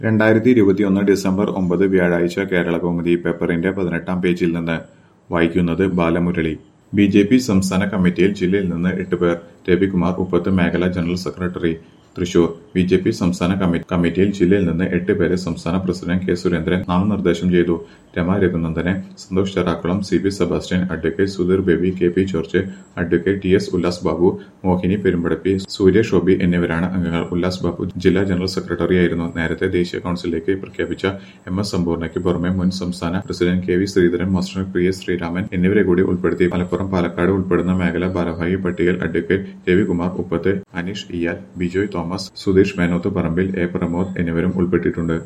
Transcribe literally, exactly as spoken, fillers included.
രണ്ടായിരത്തി ഇരുപത്തിയൊന്ന് ഡിസംബർ ഒമ്പത് വ്യാഴാഴ്ച കേരളകൗമുദി പേപ്പറിന്റെ പതിനെട്ടാം പേജിൽ നിന്ന് വായിക്കുന്നത് ബാലമുരളി. ബി ജെ പി സംസ്ഥാന കമ്മിറ്റിയിൽ ജില്ലയിൽ നിന്ന് എട്ട് പേർ. രവികുമാർ ഉപ്പത്ത് മേഖലാ general secretary Thrissur. B J P സംസ്ഥാന കമ്മി- കമ്മിറ്റിയിൽ ജില്ലയിൽ നിന്ന് എട്ട് പേരെ സംസ്ഥാന പ്രസിഡന്റ് കെ സുരേന്ദ്രൻ നാമനിർദ്ദേശം ചെയ്തു. രമ രഘുനന്ദനെ, Santhosh Cherakulam, C B Sebastian, advocate Sudheer Baby, K P George, advocate T S Ullas Babu, Mohini Perumbadappi, Surya Shobi എന്നിവരാണ് അംഗങ്ങൾ. ഉല്ലാസ് ബാബു ജില്ലാ ജനറൽ സെക്രട്ടറിയായിരുന്നു. നേരത്തെ ദേശീയ കൌൺസിലിലേക്ക് പ്രഖ്യാപിച്ച എം എസ് സമ്പൂർണ്ണയ്ക്ക് പുറമെ മുൻ സംസ്ഥാന president K V Sreedharan, master P S Sreeraman എന്നിവരെ കൂടി ഉൾപ്പെടുത്തി. മലപ്പുറം, പാലക്കാട് ഉൾപ്പെടുന്ന മേഖലാ ഭാരവാഹി പട്ടികയിൽ advocate Ravikumar Uppath, Aneesh Iyal, Bijoy Thomas, Sudheesh Menoth Parambil, A Pramod എന്നിവരും ഉൾപ്പെട്ടിട്ടുണ്ട്.